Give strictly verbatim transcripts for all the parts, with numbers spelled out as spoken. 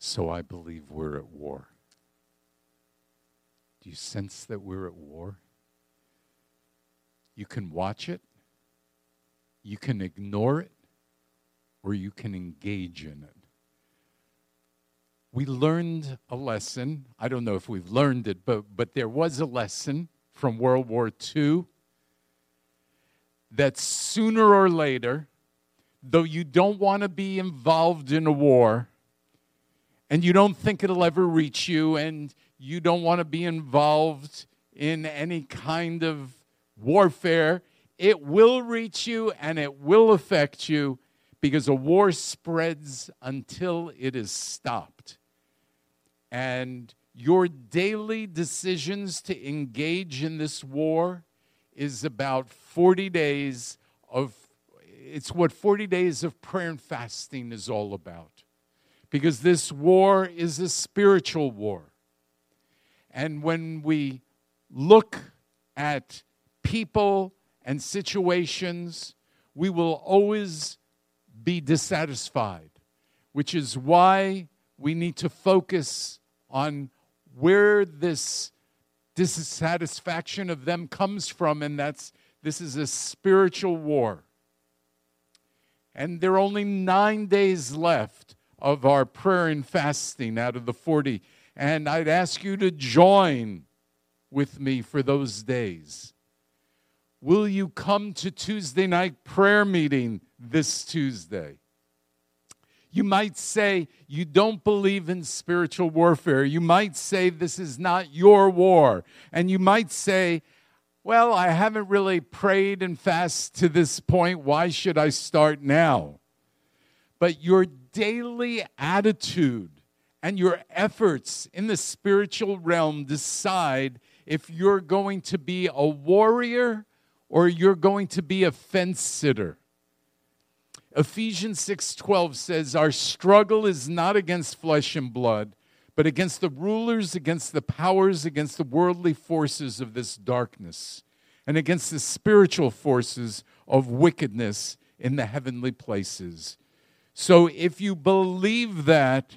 So I believe we're at war. Do you sense that we're at war? You can watch it, you can ignore it, or you can engage in it. We learned a lesson. I don't know if we've learned it, but, but there was a lesson from World War Two that sooner or later, though you don't want to be involved in a war, and you don't think it'll ever reach you, and you don't want to be involved in any kind of warfare, it will reach you and it will affect you, because a war spreads until it is stopped. And your daily decisions to engage in this war is about forty days of, it's what forty days of prayer and fasting is all about. Because this war is a spiritual war. And when we look at people and situations, we will always be dissatisfied, which is why we need to focus on where this dissatisfaction of them comes from, and that's, this is a spiritual war. And there are only nine days left of our prayer and fasting out of the forty, and I'd ask you to join with me for those days. Will you come to Tuesday night prayer meeting this Tuesday? You might say you don't believe in spiritual warfare. You might say this is not your war. And you might say, well, I haven't really prayed and fasted to this point. Why should I start now? But your daily attitude and your efforts in the spiritual realm decide if you're going to be a warrior or you're going to be a fence sitter. Ephesians six twelve says, our struggle is not against flesh and blood, but against the rulers, against the powers, against the worldly forces of this darkness, and against the spiritual forces of wickedness in the heavenly places. So if you believe that,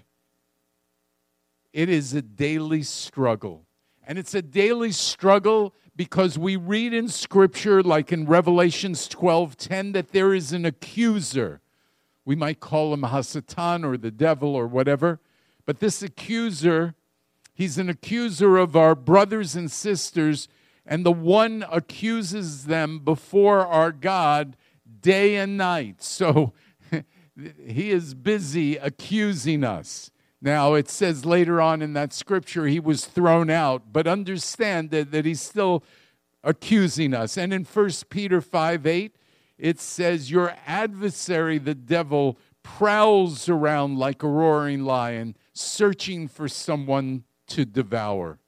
it is a daily struggle. And it's a daily struggle because we read in Scripture, like in Revelations twelve ten, that there is an accuser. We might call him Hasatan or the devil or whatever. But this accuser, he's an accuser of our brothers and sisters, and the one accuses them before our God day and night. So he is busy accusing us. Now, it says later on in that scripture he was thrown out, but understand that, that he's still accusing us. And in First Peter five eight, it says, your adversary, the devil, prowls around like a roaring lion, searching for someone to devour.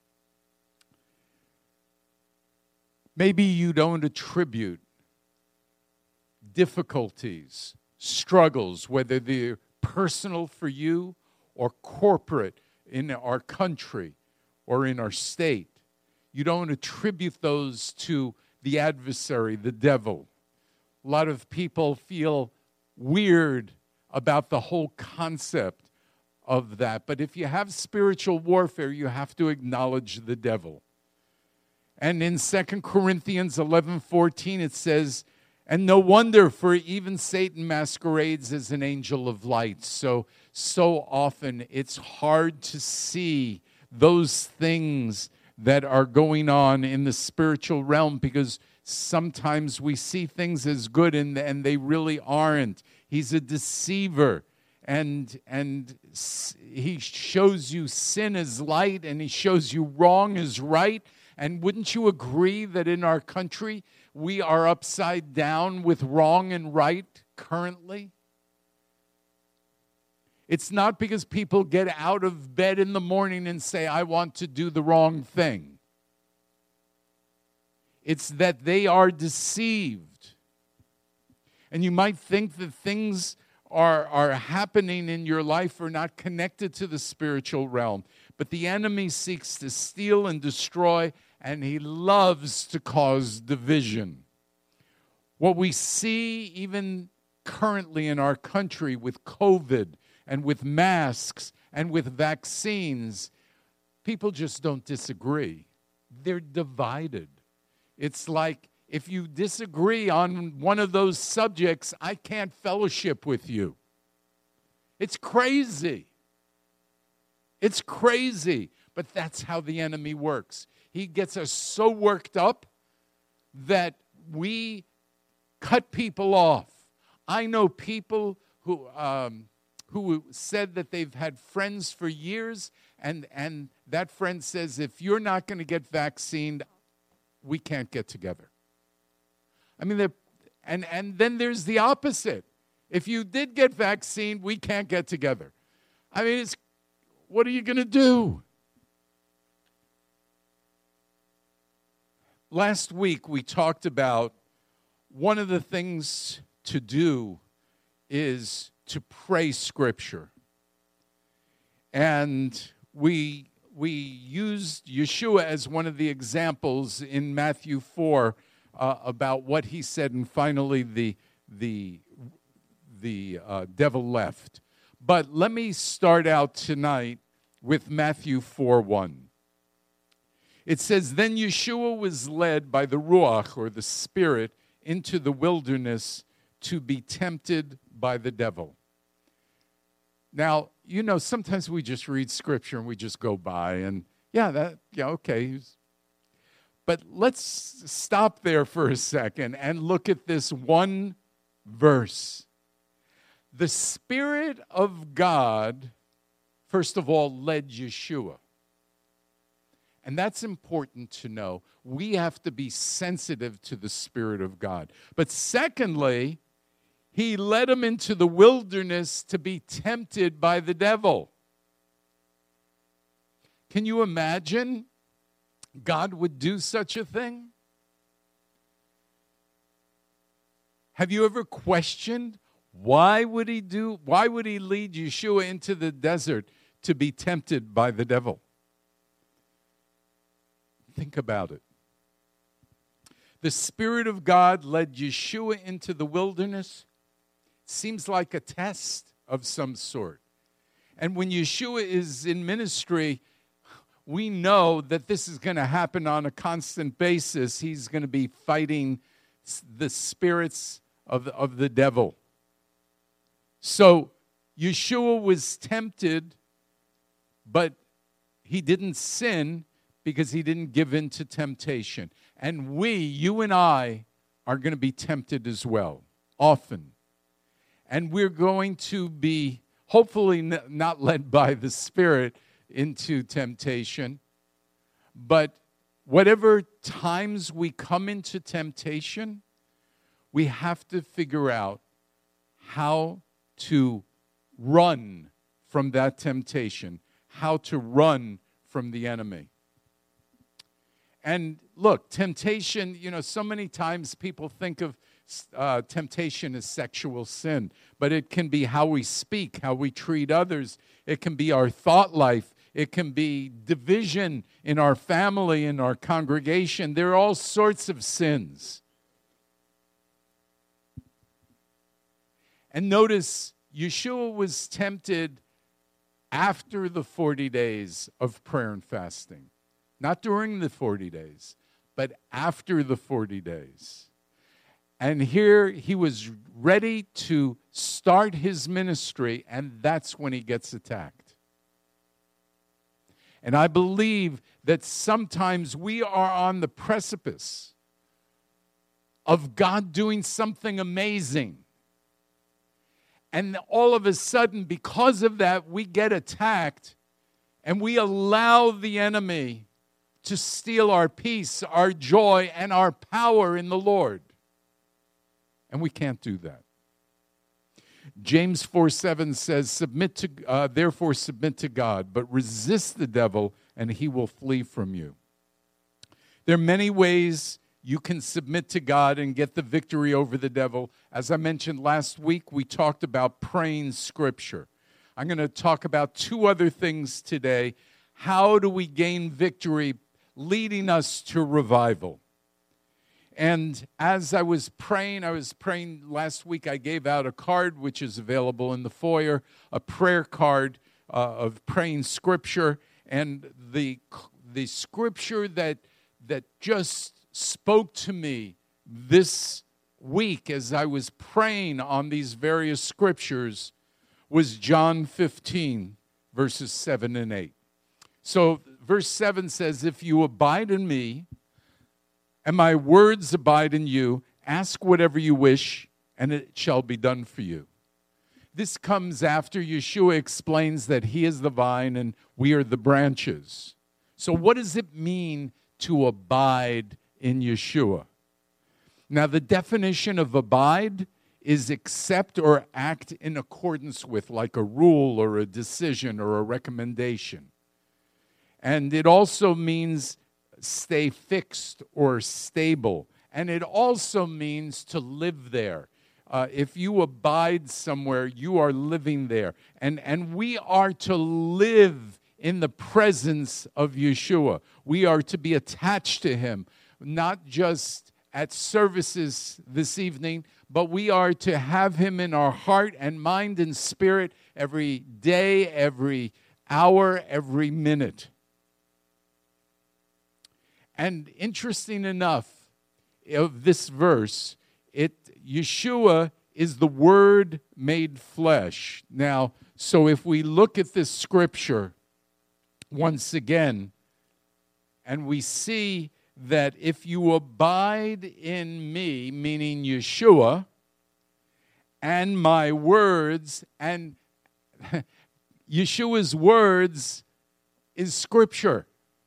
Maybe you don't attribute difficulties, struggles, whether they're personal for you or corporate in our country or in our state. You don't attribute those to the adversary, the devil. A lot of people feel weird about the whole concept of that. But if you have spiritual warfare, you have to acknowledge the devil. And in Second Corinthians eleven fourteen, it says, and no wonder, for even Satan masquerades as an angel of light. So, so often it's hard to see those things that are going on in the spiritual realm, because sometimes we see things as good and, and they really aren't. He's a deceiver, and, and he shows you sin as light and he shows you wrong as right. And wouldn't you agree that in our country we are upside down with wrong and right currently? It's not because people get out of bed in the morning and say, I want to do the wrong thing. It's that they are deceived. And you might think that things are, are happening in your life are not connected to the spiritual realm. But the enemy seeks to steal and destroy, and he loves to cause division. What we see even currently in our country with COVID and with masks And with vaccines, people just don't disagree. They're divided. It's like, if you disagree on one of those subjects, I can't fellowship with you. It's crazy. It's crazy. But that's how the enemy works. He gets us so worked up that we cut people off. I know people who um, who said that they've had friends for years, and, and that friend says, if you're not going to get vaccinated, we can't get together. I mean, and, and then there's the opposite. If you did get vaccinated, we can't get together. I mean, it's, what are you going to do? Last week, we talked about one of the things to do is to pray Scripture. And we, we used Yeshua as one of the examples in Matthew four uh, about what he said, and finally the, the, the uh, devil left. But let me start out tonight with Matthew four one. It says, then Yeshua was led by the Ruach, or the Spirit, into the wilderness to be tempted by the devil. Now, you know, sometimes we just read Scripture and we just go by, and yeah, that, yeah, okay. But let's stop there for a second and look at this one verse. The Spirit of God, first of all, led Yeshua. And that's important to know. We have to be sensitive to the Spirit of God. But secondly, he led him into the wilderness to be tempted by the devil. Can you imagine God would do such a thing? Have you ever questioned why would he do, why would he lead Yeshua into the desert to be tempted by the devil? Think about it. The Spirit of God led Yeshua into the wilderness. Seems like a test of some sort. And when Yeshua is in ministry, we know that this is going to happen on a constant basis. He's going to be fighting the spirits of, of the devil. So Yeshua was tempted, but he didn't sin because he didn't give in to temptation. And we, you and I, are going to be tempted as well, often. And we're going to be, hopefully n- not led by the Spirit into temptation, but whatever times we come into temptation, we have to figure out how to run from that temptation, how to run from the enemy. And look, temptation, you know, so many times people think of uh, temptation as sexual sin, but it can be how we speak, how we treat others. It can be our thought life. It can be division in our family, in our congregation. There are all sorts of sins. And notice, Yeshua was tempted after the forty days of prayer and fasting. Not during the forty days, but after the forty days. And here he was ready to start his ministry, and that's when he gets attacked. And I believe that sometimes we are on the precipice of God doing something amazing. And all of a sudden, because of that, we get attacked, and we allow the enemy to steal our peace, our joy, and our power in the Lord. And we can't do that. James four seven says, "Submit to, uh, therefore submit to God, but resist the devil, and he will flee from you." There are many ways you can submit to God and get the victory over the devil. As I mentioned last week, we talked about praying Scripture. I'm going to talk about two other things today. How do we gain victory, leading us to revival? And as I was praying, I was praying last week, I gave out a card, which is available in the foyer, a prayer card uh, of praying Scripture, and the the Scripture that that just spoke to me this week as I was praying on these various Scriptures was John fifteen, verses seven and eight. So verse seven says, "If you abide in me, and my words abide in you, ask whatever you wish, and it shall be done for you." This comes after Yeshua explains that he is the vine and we are the branches. So what does it mean to abide in Yeshua? Now, the definition of abide is accept or act in accordance with, like a rule or a decision or a recommendation. And it also means stay fixed or stable. And it also means to live there. Uh, if you abide somewhere, you are living there. And, and we are to live in the presence of Yeshua. We are to be attached to him, not just at services this evening, but we are to have him in our heart and mind and spirit every day, every hour, every minute. And interesting enough, of this verse, it Yeshua is the Word made flesh. Now, so if we look at this scripture once again, and we see that if you abide in me, meaning Yeshua, and my words, and Yeshua's words is Scripture.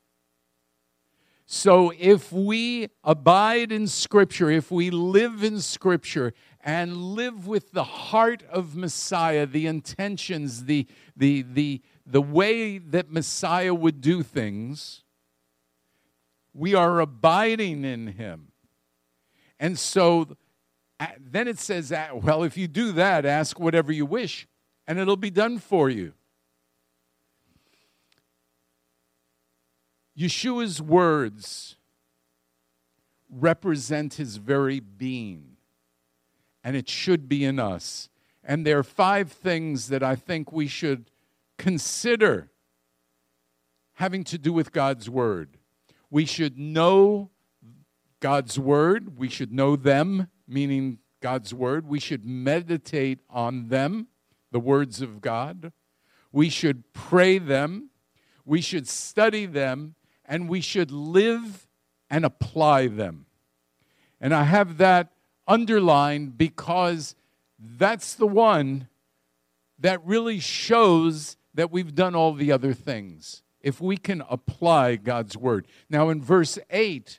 So if we abide in Scripture, if we live in Scripture and live with the heart of Messiah, the intentions, the, the, the, the way that Messiah would do things, we are abiding in him. And so then it says, well, if you do that, ask whatever you wish, and it'll be done for you. Yeshua's words represent his very being, and it should be in us. And there are five things that I think we should consider having to do with God's word. We should know God's word. We should know them, meaning God's word. We should meditate on them, the words of God. We should pray them. We should study them. And we should live and apply them. And I have that underlined because that's the one that really shows that we've done all the other things, if we can apply God's word. Now, in verse eight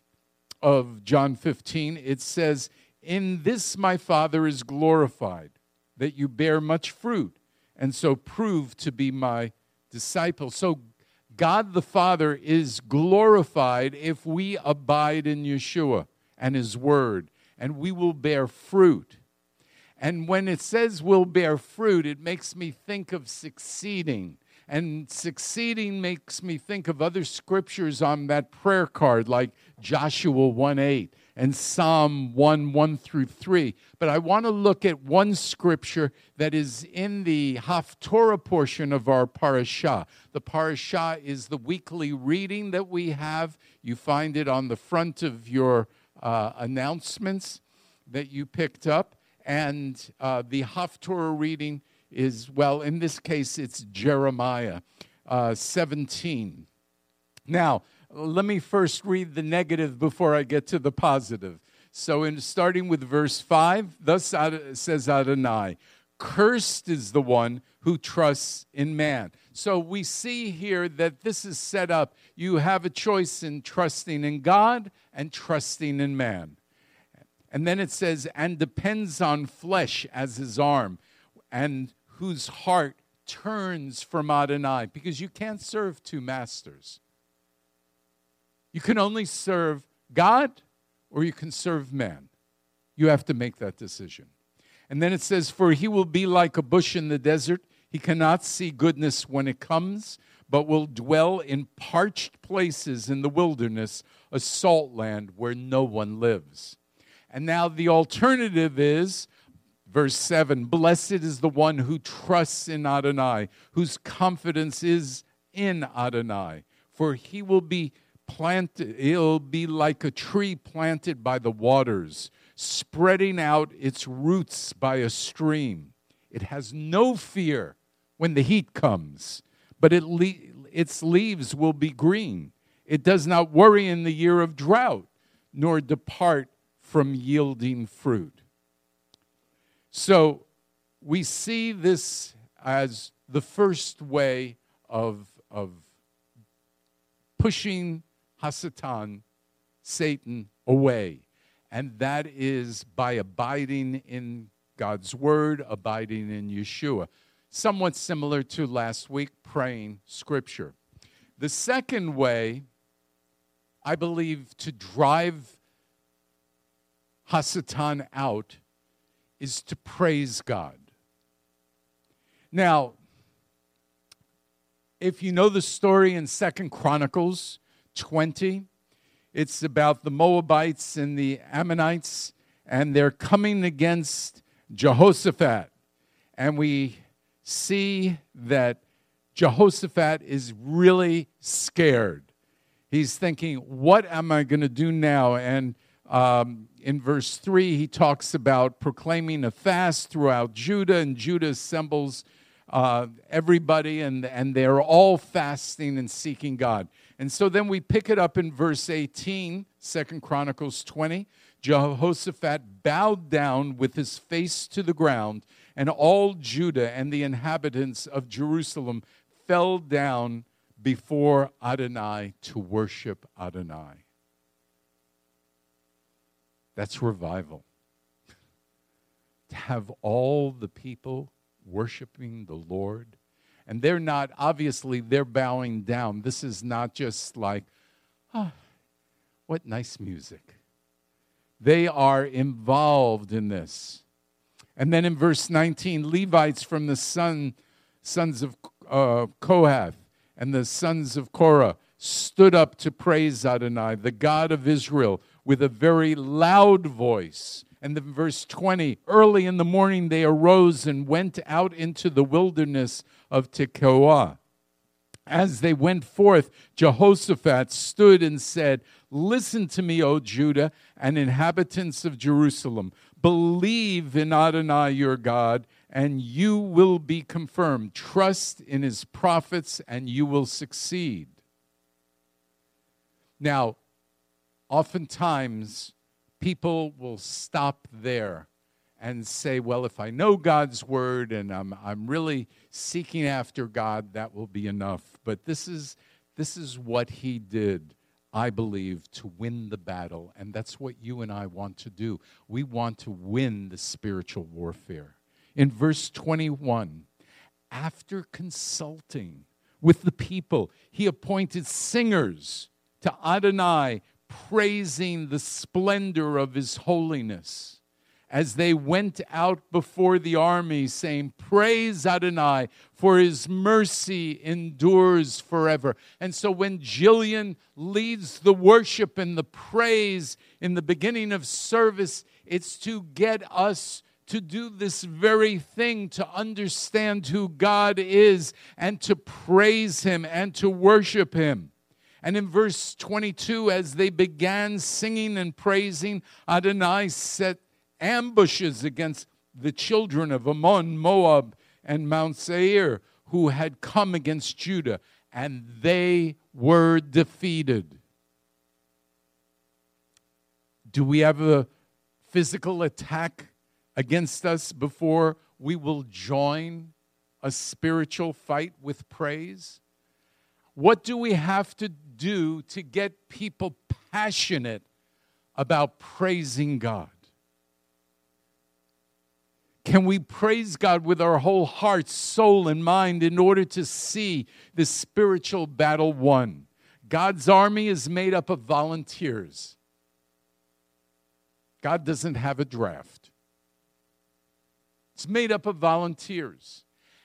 of John fifteen, it says, "In this my Father is glorified, that you bear much fruit, and so prove to be my disciples." So God the Father is glorified if we abide in Yeshua and his word, and we will bear fruit. And when it says we'll bear fruit, it makes me think of succeeding. And succeeding makes me think of other scriptures on that prayer card, like Joshua one eight and Psalm one, one through three. But I want to look at one scripture that is in the Haftorah portion of our parashah. The parashah is the weekly reading that we have. You find it on the front of your uh, announcements that you picked up. And uh, the Haftorah reading is, well, in this case, it's Jeremiah uh, seventeen. Now, let me first read the negative before I get to the positive. So in starting with verse five, thus says Adonai, "Cursed is the one who trusts in man." So we see here that this is set up. You have a choice in trusting in God and trusting in man. And then it says, "and depends on flesh as his arm, and whose heart turns from Adonai," because you can't serve two masters. You can only serve God or you can serve man. You have to make that decision. And then it says, "For he will be like a bush in the desert. He cannot see goodness when it comes, but will dwell in parched places in the wilderness, a salt land where no one lives." And now the alternative is Verse seven, blessed is the one who trusts in Adonai, whose confidence is in Adonai. For he will be planted, he'll be like a tree planted by the waters, spreading out its roots by a stream. It has no fear when the heat comes, but it le- its leaves will be green. It does not worry in the year of drought, nor depart from yielding fruit. So we see this as the first way of, of pushing Hasatan, Satan, away. And that is by abiding in God's word, abiding in Yeshua. Somewhat similar to last week, praying scripture. The second way, I believe, to drive Hasatan out is to praise God. Now, if you know the story in Second Chronicles twenty, it's about the Moabites and the Ammonites, and they're coming against Jehoshaphat. And we see that Jehoshaphat is really scared. He's thinking, what am I going to do now? And um, in verse three, he talks about proclaiming a fast throughout Judah, and Judah assembles uh, everybody, and, and they're all fasting and seeking God. And so then we pick it up in verse eighteen, Second Chronicles twenty. Jehoshaphat bowed down with his face to the ground, and all Judah and the inhabitants of Jerusalem fell down before Adonai to worship Adonai. That's revival. To have all the people worshiping the Lord. And they're not, obviously, they're bowing down. This is not just like, oh, what nice music. They are involved in this. And then in verse nineteen, Levites from the son, sons of uh, Kohath and the sons of Korah stood up to praise Adonai, the God of Israel, with a very loud voice. And then verse twenty, early in the morning they arose and went out into the wilderness of Tekoa. As they went forth, Jehoshaphat stood and said, listen to me, O Judah and inhabitants of Jerusalem. Believe in Adonai your God, and you will be confirmed. Trust in his prophets, and you will succeed. Now, oftentimes, people will stop there and say, well, if I know God's word and I'm I'm really seeking after God, that will be enough. But this is this is what he did, I believe, to win the battle. And that's what you and I want to do. We want to win the spiritual warfare. In verse twenty-one, after consulting with the people, he appointed singers to Adonai, praising the splendor of his holiness, as they went out before the army, saying, praise Adonai, for his mercy endures forever. And so when Jillian leads the worship and the praise in the beginning of service, it's to get us to do this very thing, to understand who God is and to praise him and to worship him. And in verse twenty-two, as they began singing and praising, Adonai set ambushes against the children of Ammon, Moab, and Mount Seir, who had come against Judah, and they were defeated. Do we have a physical attack against us before we will join a spiritual fight with praise? What do we have to do to get people passionate about praising God? Can we praise God with our whole heart, soul, and mind in order to see the spiritual battle won? God's army is made up of volunteers. God doesn't have a draft. It's made up of volunteers.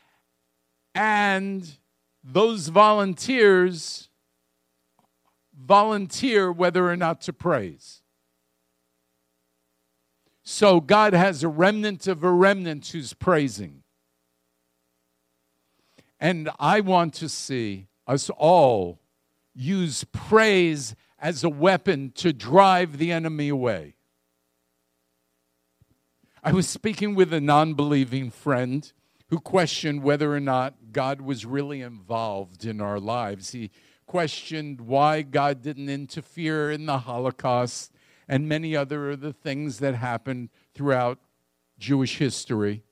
And those volunteers volunteer whether or not to praise. So God has a remnant of a remnant who's praising. And I want to see us all use praise as a weapon to drive the enemy away. I was speaking with a non-believing friend who questioned whether or not God was really involved in our lives. He questioned why God didn't interfere in the Holocaust and many other of the things that happened throughout Jewish history.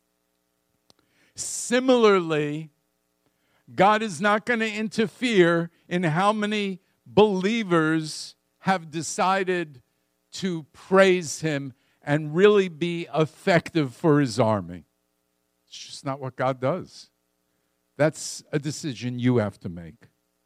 Similarly, God is not going to interfere in how many believers have decided to praise him and really be effective for his army. It's just not what God does. That's a decision you have to make.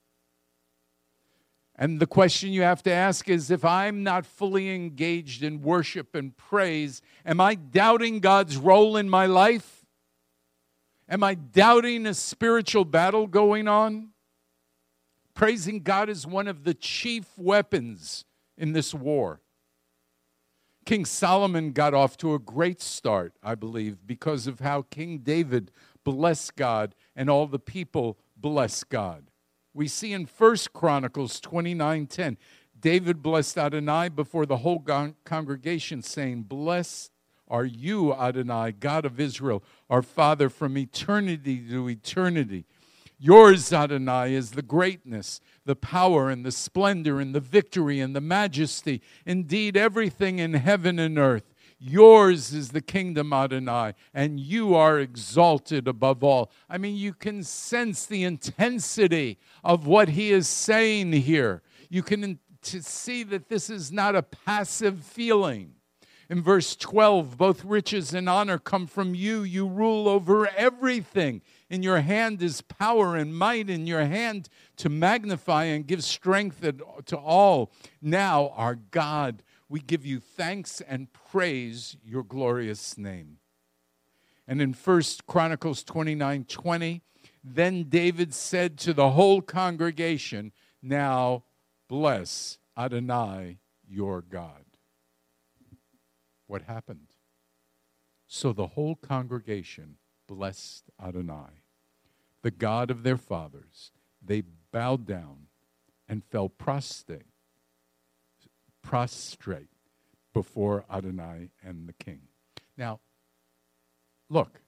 And the question you have to ask is, if I'm not fully engaged in worship and praise, am I doubting God's role in my life? Am I doubting a spiritual battle going on? Praising God is one of the chief weapons in this war. King Solomon got off to a great start, I believe, because of how King David blessed God and all the people blessed God. We see in First Chronicles twenty-nine ten, David blessed Adonai before the whole congregation, saying, "Blessed are you, Adonai, God of Israel, our Father, from eternity to eternity. Yours, Adonai, is the greatness, the power, and the splendor, and the victory, and the majesty. Indeed, everything in heaven and earth. Yours is the kingdom, Adonai, and you are exalted above all." I mean, you can sense the intensity of what he is saying here. You can to see that this is not a passive feeling. In verse twelve, both riches and honor come from you. You rule over everything. In your hand is power and might, in your hand to magnify and give strength to all. Now, our God, we give you thanks and praise your glorious name. And in First Chronicles twenty-nine twenty, then David said to the whole congregation, "Now bless Adonai your God." What happened? So the whole congregation blessed Adonai, the God of their fathers. They bowed down and fell prostrate, prostrate before Adonai and the king. Now, look,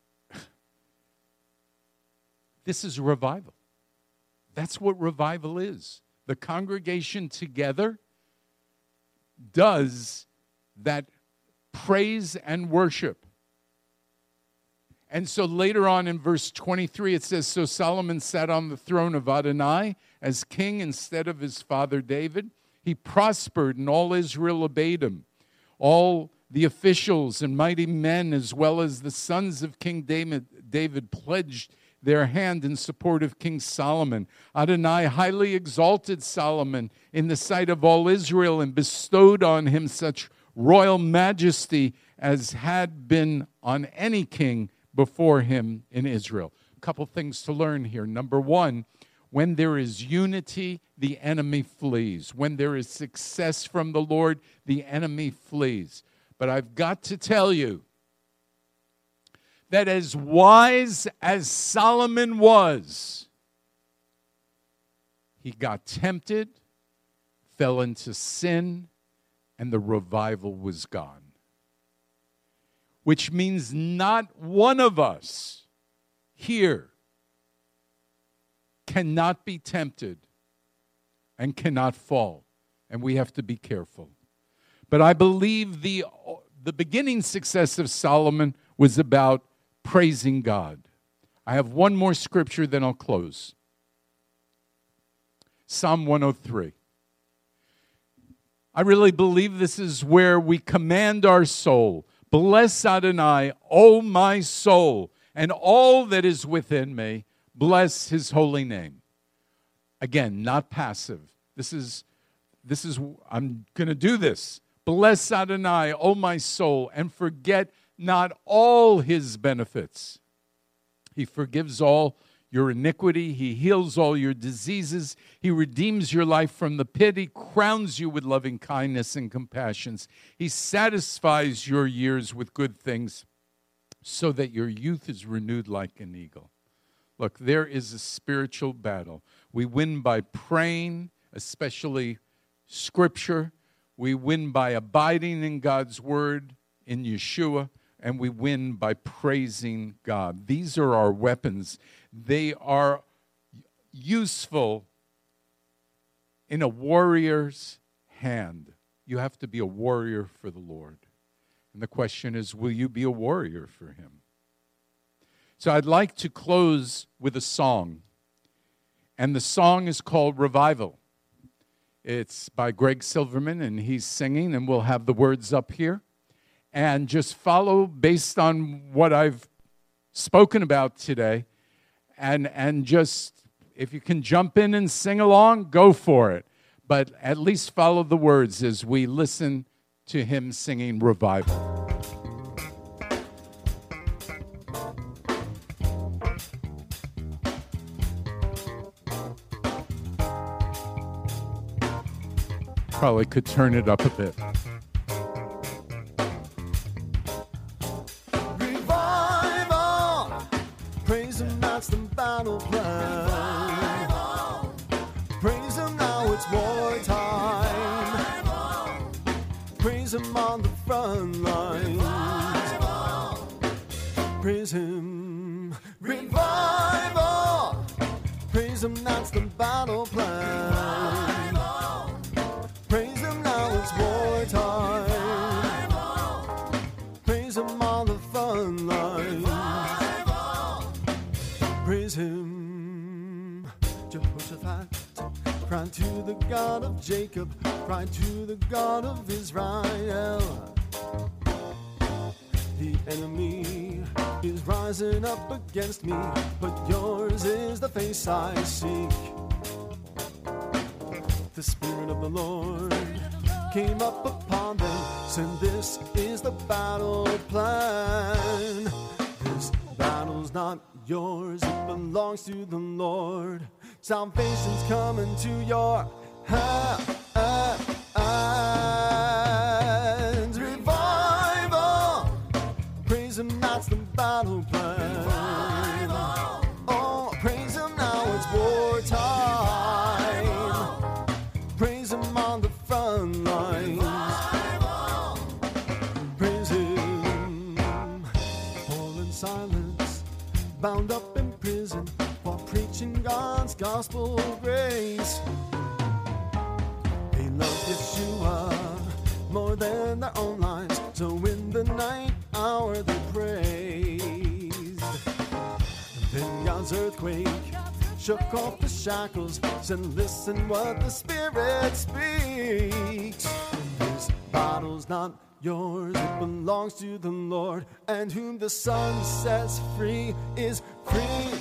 this is revival. That's what revival is. The congregation together does that praise and worship. And so later on in verse twenty-three, it says, "So Solomon sat on the throne of Adonai as king instead of his father David. He prospered, and all Israel obeyed him. All the officials and mighty men, as well as the sons of King David, David pledged their hand in support of King Solomon. Adonai highly exalted Solomon in the sight of all Israel and bestowed on him such royal majesty as had been on any king before him in Israel." A couple things to learn here. Number one, when there is unity, the enemy flees. When there is success from the Lord, the enemy flees. But I've got to tell you that as wise as Solomon was, he got tempted, fell into sin, and the revival was gone. Which means not one of us here cannot be tempted and cannot fall. And we have to be careful. But I believe the, the beginning success of Solomon was about praising God. I have one more scripture, then I'll close. Psalm one oh three. I really believe this is where we command our soul. Bless Adonai, O my soul, and all that is within me. Bless his holy name. Again, not passive. This is, this is, I'm going to do this. Bless Adonai, O my soul, and forget not all his benefits. He forgives all your iniquity. He heals all your diseases. He redeems your life from the pit. He crowns you with loving kindness and compassions. He satisfies your years with good things so that your youth is renewed like an eagle. Look, there is a spiritual battle. We win by praying, especially Scripture. We win by abiding in God's Word, in Yeshua, and we win by praising God. These are our weapons. They are useful in a warrior's hand. You have to be a warrior for the Lord. And the question is, will you be a warrior for Him? So I'd like to close with a song. And the song is called Revival. It's by Greg Silverman, and he's singing, and we'll have the words up here. And just follow based on what I've spoken about today. And, and just, if you can jump in and sing along, go for it. But at least follow the words as we listen to him singing Revival. Probably could turn it up a bit. Revival, praise him, that's the battle plan. Revival, praise him now, it's wartime. Revival, praise him on the front lines. Revival, praise him. Revival, praise him, that's the battle plan. Praise him now, it's wartime. Praise him on the front lines. Praise him. Jehoshaphat cried to the God of Jacob, cried to the God of Israel. The enemy is rising up against me, but yours is the face I seek. The Spirit of the Lord came up upon them, said this is the battle plan. This battle's not yours, it belongs to the Lord. Salvation's coming to your hands. Revival, praise him, that's the battle plan. Oh, praise him now, it's wartime. Praise him on the front lines. Praise him. Paul in silence, bound up in prison for preaching God's gospel grace. They love Yeshua more than their own lives, so in the night hour they praised. And then God's earthquake shook off the shackles, said listen what the Spirit speaks. This battle's not yours, it belongs to the Lord, and whom the Son sets free is free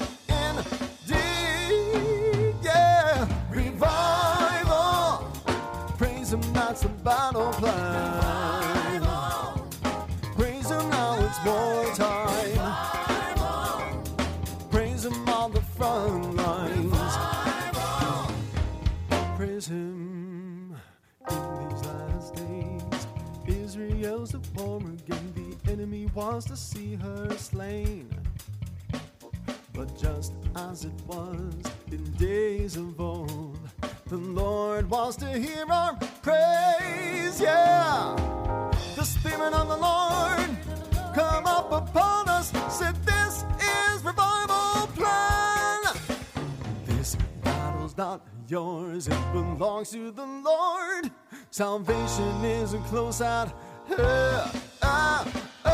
indeed. Yeah, revival, praise him, that's the battle plan. Praise him now, it's wartime. Praise him on the front lines. Praise him in these last days. Israel's the former again. The enemy wants to see her slain. But just as it was in days of old, the Lord wants to hear our praise. Yeah, the Spirit of the Lord come up upon us, said this is revival plan. This battle's not yours, it belongs to the Lord. Salvation isn't close at hand. Uh, uh,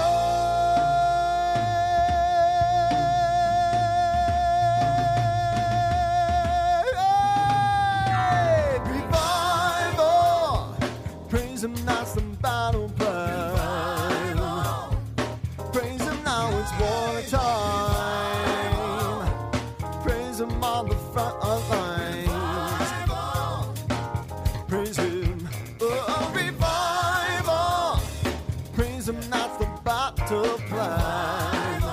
hey, revival, praise him, that's the battle plan. Praise him now, it's wartime. Praise him on the front lines. Praise him, oh, revival. Praise him, that's the battle plan.